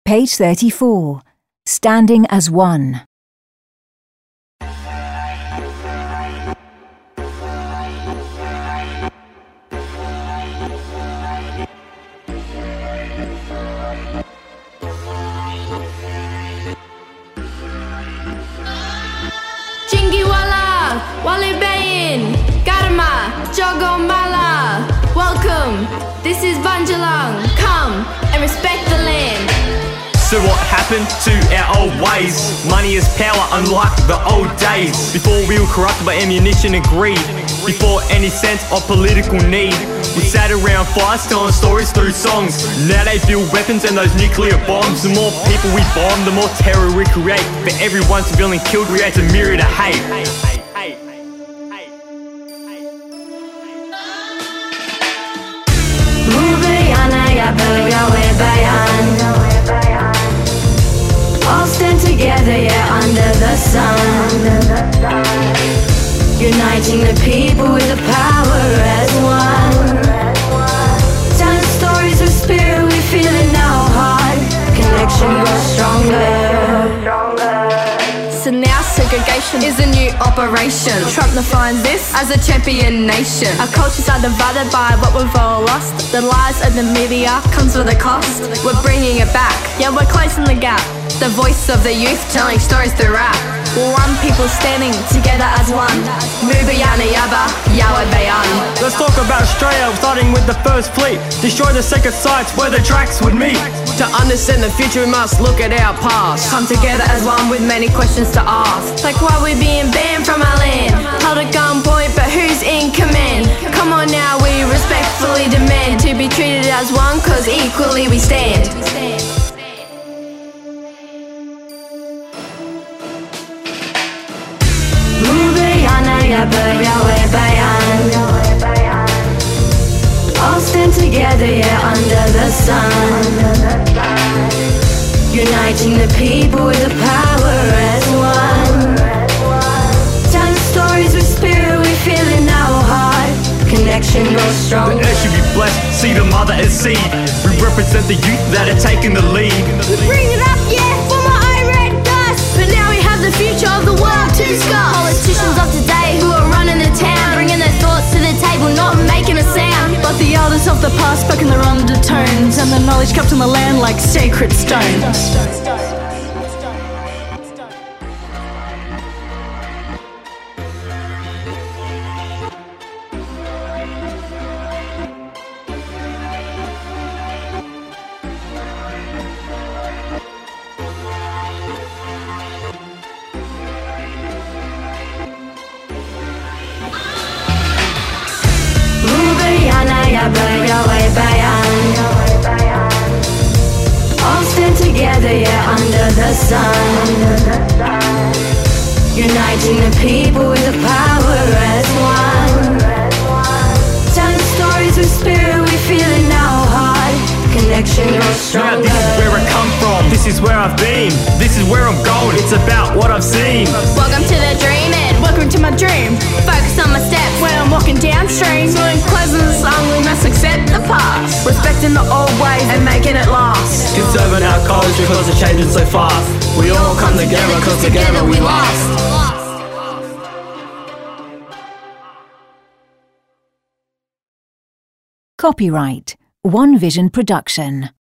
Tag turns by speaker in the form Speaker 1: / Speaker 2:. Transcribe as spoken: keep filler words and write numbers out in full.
Speaker 1: Page thirty-four. Standing as one.
Speaker 2: Jingiwala, Walibayin, Garma, Jogomala. Welcome, this is Banjalang. Come and respect the land.
Speaker 3: So what happened to our old ways? Money is power, unlike the old days. Before we were corrupted by ammunition and greed. Before any sense of political need. We sat around fires telling stories through songs. Now they build weapons and those nuclear bombs. The more people we bomb, the more terror we create. For everyone civilian killed creates a myriad of hate.
Speaker 4: All stand together, yeah, under the sun. Uniting the people with the power as one. Telling stories of spirit, we feel it in our heart. Connection grows stronger.
Speaker 2: So now segregation is a new operation. Trump defines this as a champion nation. Our cultures are divided by what we've all lost. The lies of the media comes with a cost. We're bringing it back, yeah, we're closing the gap. The voice of the youth telling stories through rap. One people standing together as one. Mubayana Yaba, Yawa Bayan.
Speaker 3: Let's talk about Australia, starting with the first fleet. Destroy the sacred sites where the tracks would meet.
Speaker 5: To understand the future, we must look at our past.
Speaker 2: Come together as one with many questions to ask. Like why we being banned from our land. Held at gunpoint, but who's in command? Come on now, we respectfully demand to be treated as one, cause equally we stand.
Speaker 4: All stand together, yeah, under the sun. Uniting the people with the power as one. Telling stories with spirit, we feel in our heart. Connection grows stronger.
Speaker 3: The earth should be blessed, see the mother as seed. We represent the youth that are taking the lead.
Speaker 2: We bring it up, yeah, for my own red dust. But now we have the future of the world to discuss. Politicians of today who are running the town, bringing their thoughts to the table, not making a sound.
Speaker 6: But the elders of the past spoke in their undertones, and the knowledge kept on the land like sacred stones.
Speaker 4: All stand together, yeah, under the sun. Uniting the people with the power as one. Telling stories with spirit, we feel in our heart. Connection grows stronger.
Speaker 3: Now this is where I come from, this is where I've been, this is where I'm going, it's about what I've seen.
Speaker 2: Welcome to the dream and
Speaker 6: Welcome to my dream.
Speaker 2: focus on my steps
Speaker 6: When I'm walking downstream,
Speaker 2: so in closing the song we must accept the past.
Speaker 6: respecting the old ways and making it last.
Speaker 3: Conserving our culture cause it's changing so fast. We all come together cause together we last.
Speaker 1: Copyright One Vision Production.